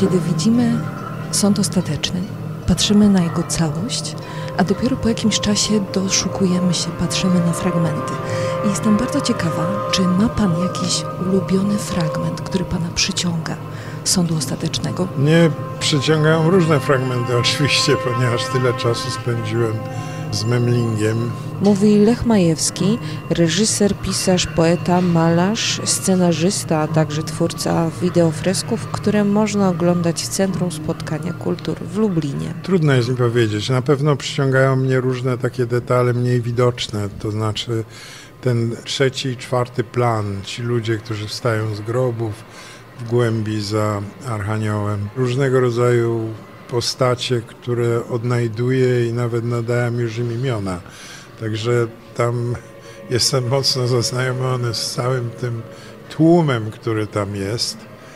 Kiedy widzimy sąd ostateczny, patrzymy na jego całość, a dopiero po jakimś czasie doszukujemy się, patrzymy na fragmenty. I jestem bardzo ciekawa, czy ma Pan jakiś ulubiony fragment, który Pana przyciąga sądu ostatecznego? Mnie przyciągają różne fragmenty oczywiście, ponieważ tyle czasu spędziłem z Memlingiem. Mówi Lech Majewski, reżyser, pisarz, poeta, malarz, scenarzysta, a także twórca wideofresków, które można oglądać w Centrum Spotkania Kultur w Lublinie. Trudno jest mi powiedzieć. Na pewno przyciągają mnie różne takie detale mniej widoczne, to znaczy ten trzeci i czwarty plan, ci ludzie, którzy wstają z grobów w głębi za Archaniołem. Różnego rodzaju postacie, które odnajduję i nawet nadałem już im imiona. Także tam jestem mocno zaznajomiony z całym tym tłumem, który tam jest.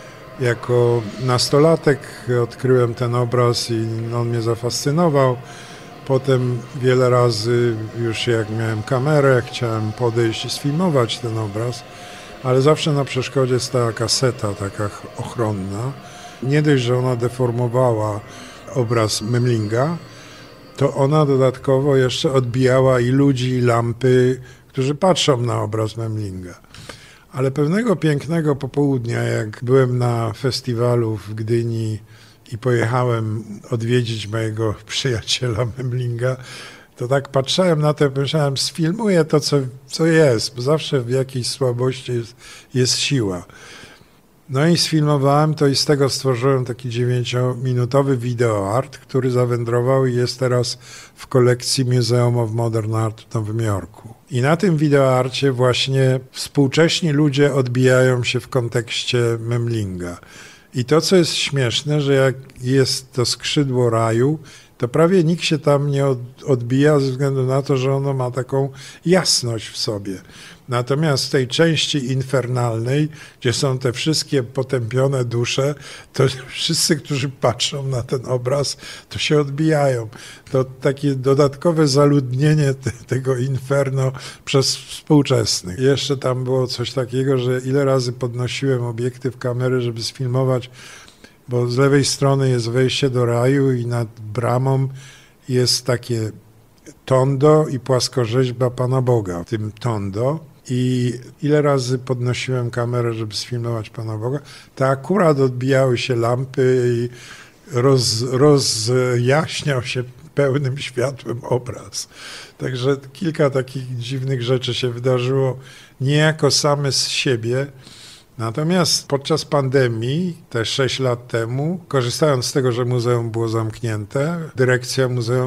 Jako nastolatek odkryłem ten obraz i on mnie zafascynował. Potem wiele razy już jak miałem kamerę, chciałem podejść i sfilmować ten obraz, ale zawsze na przeszkodzie stała kaseta taka ochronna. Nie dość, że ona deformowała obraz Memlinga, to ona dodatkowo jeszcze odbijała i ludzi, i lampy, którzy patrzą na obraz Memlinga. Ale pewnego pięknego popołudnia, jak byłem na festiwalu w Gdyni i pojechałem odwiedzić mojego przyjaciela Memlinga, to tak patrzyłem na to i pomyślałem, sfilmuję to, co jest, bo zawsze w jakiejś słabości jest siła. No i sfilmowałem to i z tego stworzyłem taki 9-minutowy wideoart, który zawędrował i jest teraz w kolekcji Museum of Modern Art w Nowym Jorku. I na tym wideoarcie właśnie współcześni ludzie odbijają się w kontekście Memlinga. I to, co jest śmieszne, że jak jest to skrzydło raju, to prawie nikt się tam nie odbija ze względu na to, że ono ma taką jasność w sobie. Natomiast w tej części infernalnej, gdzie są te wszystkie potępione dusze, to wszyscy, którzy patrzą na ten obraz, to się odbijają. To takie dodatkowe zaludnienie tego inferno przez współczesnych. Jeszcze tam było coś takiego, że ile razy podnosiłem obiektyw kamery, żeby sfilmować, bo z lewej strony jest wejście do raju i nad bramą jest takie tondo i płaskorzeźba Pana Boga w tym tondo. I ile razy podnosiłem kamerę, żeby sfilmować Pana Boga, to akurat odbijały się lampy i rozjaśniał się pełnym światłem obraz. Także kilka takich dziwnych rzeczy się wydarzyło niejako same z siebie. Natomiast podczas pandemii, te 6 lat temu, korzystając z tego, że muzeum było zamknięte, dyrekcja muzeum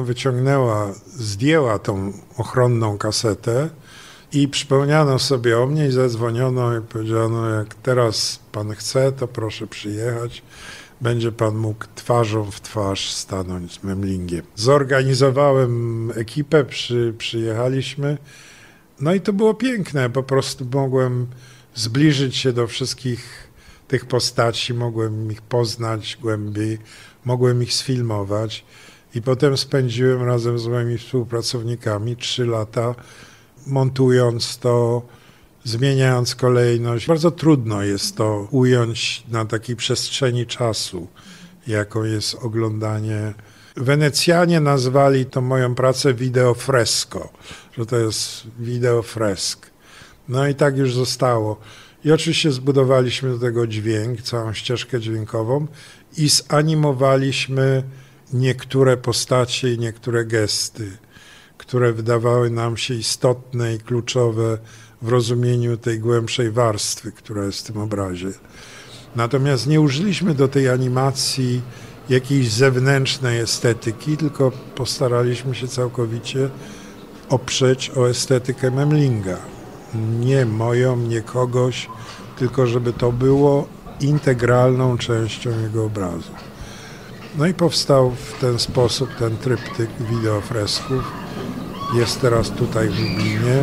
zdjęła tą ochronną kasetę i przypomniano sobie o mnie i zadzwoniono i powiedziano, jak teraz pan chce, to proszę przyjechać. Będzie pan mógł twarzą w twarz stanąć z Memlingiem. Zorganizowałem ekipę, przyjechaliśmy. No i to było piękne, po prostu mogłem zbliżyć się do wszystkich tych postaci, mogłem ich poznać głębiej, mogłem ich sfilmować i potem spędziłem razem z moimi współpracownikami 3 lata montując to, zmieniając kolejność. Bardzo trudno jest to ująć na takiej przestrzeni czasu, jaką jest oglądanie. Wenecjanie nazwali tą moją pracę wideofresko, że to jest wideofresk. No i tak już zostało. I oczywiście zbudowaliśmy do tego dźwięk, całą ścieżkę dźwiękową i zanimowaliśmy niektóre postacie i niektóre gesty, które wydawały nam się istotne i kluczowe w rozumieniu tej głębszej warstwy, która jest w tym obrazie. Natomiast nie użyliśmy do tej animacji jakiejś zewnętrznej estetyki, tylko postaraliśmy się całkowicie oprzeć o estetykę Memlinga. Nie moją, nie kogoś, tylko żeby to było integralną częścią jego obrazu. No i powstał w ten sposób ten tryptyk wideofresków. Jest teraz tutaj w Lublinie.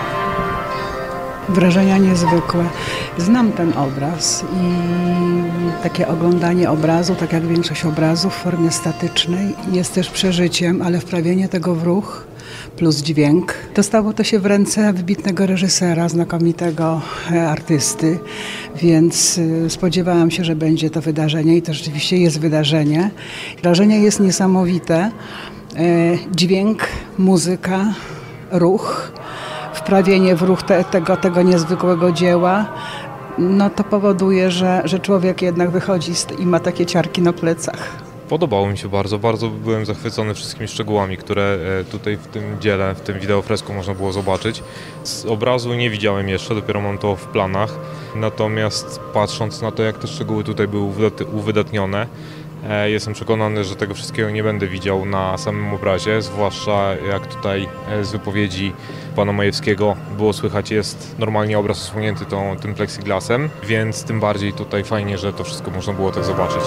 Wrażenia niezwykłe. Znam ten obraz i Takie oglądanie obrazu, tak jak większość obrazów w formie statycznej, jest też przeżyciem, ale wprawienie tego w ruch plus dźwięk. Dostało to się w ręce wybitnego reżysera, znakomitego artysty, więc spodziewałam się, że będzie to wydarzenie i to rzeczywiście jest wydarzenie. Wrażenie jest niesamowite. Dźwięk, muzyka, ruch, wprawienie w ruch tego niezwykłego dzieła, no to powoduje, że człowiek jednak wychodzi i ma takie ciarki na plecach. Podobało mi się bardzo, bardzo byłem zachwycony wszystkimi szczegółami, które tutaj w tym dziele, w tym wideofresku można było zobaczyć. Z obrazu nie widziałem jeszcze, dopiero mam to w planach, natomiast patrząc na to, jak te szczegóły tutaj były uwydatnione, jestem przekonany, że tego wszystkiego nie będę widział na samym obrazie, zwłaszcza jak tutaj z wypowiedzi pana Majewskiego było słychać, jest normalnie obraz osłonięty tym plexiglasem, więc tym bardziej tutaj fajnie, że to wszystko można było tak zobaczyć.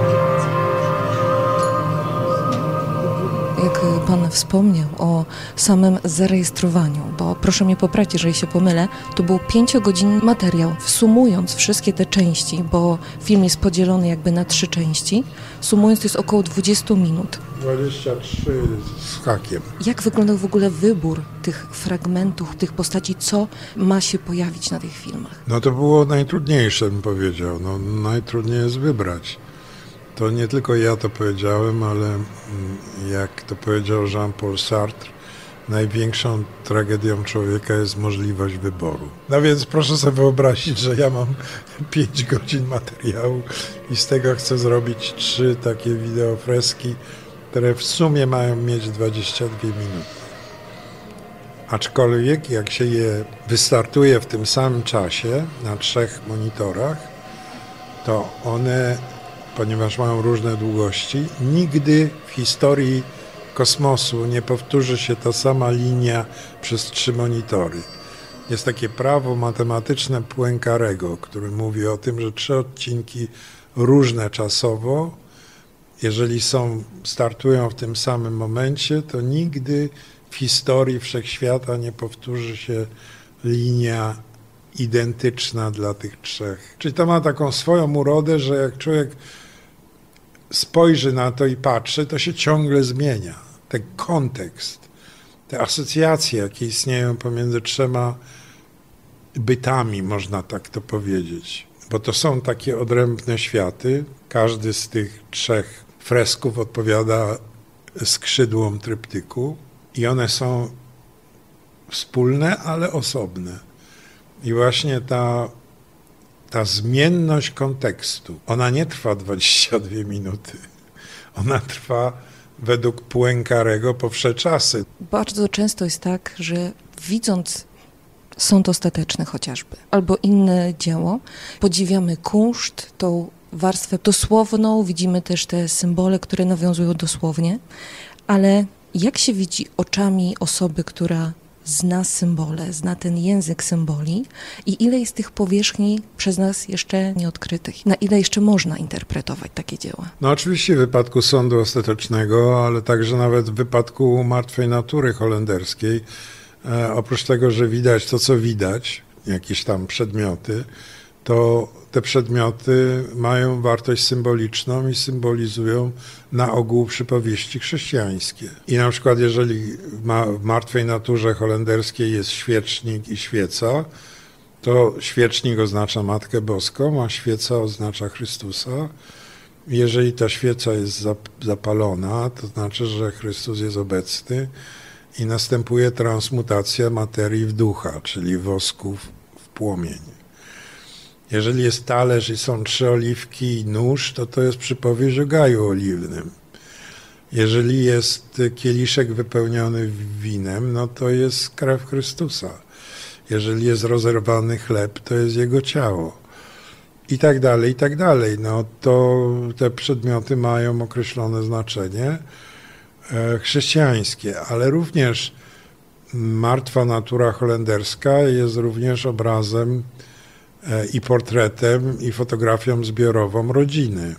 Jak pan wspomniał o samym zarejestrowaniu, bo proszę mnie poprawić, jeżeli się pomylę, to był 5-godzinny materiał. Sumując wszystkie te części, bo film jest podzielony jakby na 3 części, sumując to jest około 20 minut. 23 z hakiem. Jak wyglądał w ogóle wybór tych fragmentów, tych postaci, co ma się pojawić na tych filmach? No to było najtrudniejsze, bym powiedział. No, najtrudniej jest wybrać. To nie tylko ja to powiedziałem, ale jak to powiedział Jean-Paul Sartre, największą tragedią człowieka jest możliwość wyboru. No więc proszę sobie wyobrazić, że ja mam 5 godzin materiału i z tego chcę zrobić 3 takie wideofreski, które w sumie mają mieć 22 minuty. Aczkolwiek jak się je wystartuje w tym samym czasie na 3 monitorach, to one, ponieważ mają różne długości, nigdy w historii kosmosu nie powtórzy się ta sama linia przez 3 monitory. Jest takie prawo matematyczne Poincarego, który mówi o tym, że 3 odcinki różne czasowo, jeżeli startują w tym samym momencie, to nigdy w historii wszechświata nie powtórzy się linia identyczna dla tych 3. Czyli to ma taką swoją urodę, że jak człowiek spojrzy na to i patrzy, to się ciągle zmienia. Ten kontekst, te asocjacje, jakie istnieją pomiędzy 3 bytami, można tak to powiedzieć. Bo to są takie odrębne światy. Każdy z tych 3 fresków odpowiada skrzydłom tryptyku i one są wspólne, ale osobne. I właśnie ta zmienność kontekstu, ona nie trwa 22 minuty. Ona trwa według Poincarego po wsze czasy. Bardzo często jest tak, że widząc Sąd ostateczny chociażby, albo inne dzieło, podziwiamy kunszt, tą warstwę dosłowną, widzimy też te symbole, które nawiązują dosłownie, ale jak się widzi oczami osoby, która zna symbole, zna ten język symboli i ile jest tych powierzchni przez nas jeszcze nieodkrytych? Na ile jeszcze można interpretować takie dzieła? No oczywiście w wypadku Sądu Ostatecznego, ale także nawet w wypadku Martwej Natury holenderskiej, oprócz tego, że widać to, co widać, jakieś tam przedmioty, to te przedmioty mają wartość symboliczną i symbolizują na ogół przypowieści chrześcijańskie. I na przykład jeżeli w Martwej Naturze holenderskiej jest świecznik i świeca, to świecznik oznacza Matkę Boską, a świeca oznacza Chrystusa. Jeżeli ta świeca jest zapalona, to znaczy, że Chrystus jest obecny i następuje transmutacja materii w ducha, czyli wosku w płomień. Jeżeli jest talerz i są 3 oliwki i nóż, to jest przypowieść o gaju oliwnym. Jeżeli jest kieliszek wypełniony winem, no to jest krew Chrystusa. Jeżeli jest rozerwany chleb, to jest Jego ciało. I tak dalej, i tak dalej. No to te przedmioty mają określone znaczenie chrześcijańskie, ale również Martwa Natura holenderska jest również obrazem i portretem, i fotografią zbiorową rodziny.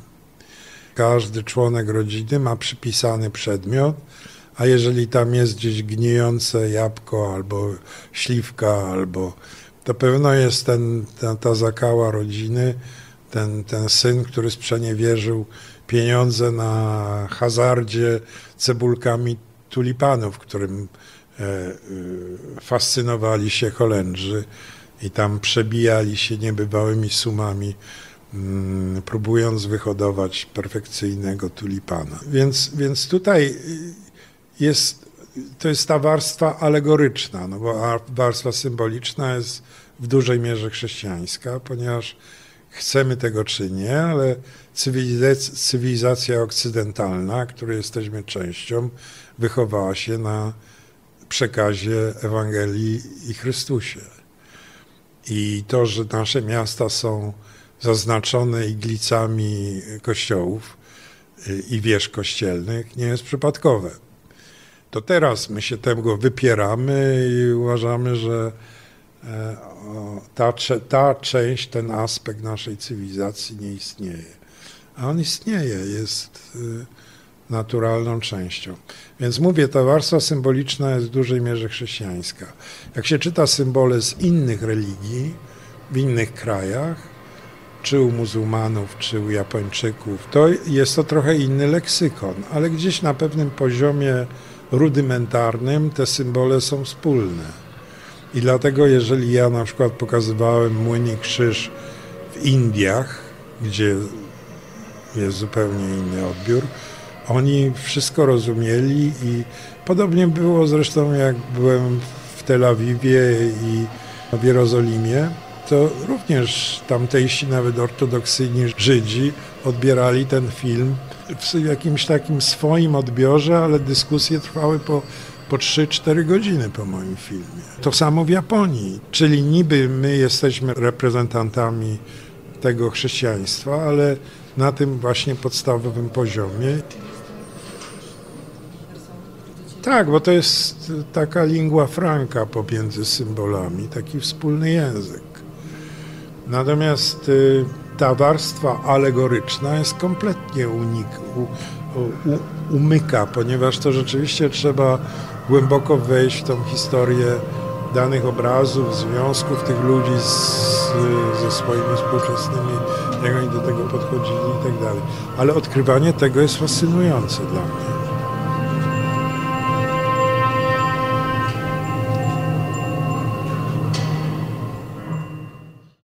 Każdy członek rodziny ma przypisany przedmiot, a jeżeli tam jest gdzieś gnijące jabłko, albo śliwka, to pewno jest ta zakała rodziny ten syn, który sprzeniewierzył pieniądze na hazardzie cebulkami tulipanów, którym fascynowali się Holendrzy i tam przebijali się niebywałymi sumami, próbując wyhodować perfekcyjnego tulipana. Więc tutaj to jest ta warstwa alegoryczna, no bo warstwa symboliczna jest w dużej mierze chrześcijańska, ponieważ chcemy tego czy nie, ale cywilizacja okcydentalna, której jesteśmy częścią, wychowała się na przekazie Ewangelii i Chrystusie. I to, że nasze miasta są zaznaczone iglicami kościołów i wież kościelnych, nie jest przypadkowe. To teraz my się tego wypieramy i uważamy, że ta część, ten aspekt naszej cywilizacji nie istnieje. A on istnieje, jest naturalną częścią. Więc mówię, ta warstwa symboliczna jest w dużej mierze chrześcijańska. Jak się czyta symbole z innych religii, w innych krajach, czy u muzułmanów, czy u Japończyków, to jest to trochę inny leksykon, ale gdzieś na pewnym poziomie rudymentarnym te symbole są wspólne. I dlatego, jeżeli ja na przykład pokazywałem młyni krzyż w Indiach, gdzie jest zupełnie inny odbiór, oni wszystko rozumieli i podobnie było zresztą, jak byłem w Tel Awiwie i w Jerozolimie, to również tamtejsi, nawet ortodoksyjni Żydzi odbierali ten film w jakimś takim swoim odbiorze, ale dyskusje trwały po 3-4 godziny po moim filmie. To samo w Japonii, czyli niby my jesteśmy reprezentantami tego chrześcijaństwa, ale na tym właśnie podstawowym poziomie. Tak, bo to jest taka lingua franca pomiędzy symbolami, taki wspólny język. Natomiast ta warstwa alegoryczna jest kompletnie umyka, ponieważ to rzeczywiście trzeba głęboko wejść w tą historię danych obrazów, związków tych ludzi ze swoimi współczesnymi, jak oni do tego podchodzili i tak dalej. Ale odkrywanie tego jest fascynujące dla mnie.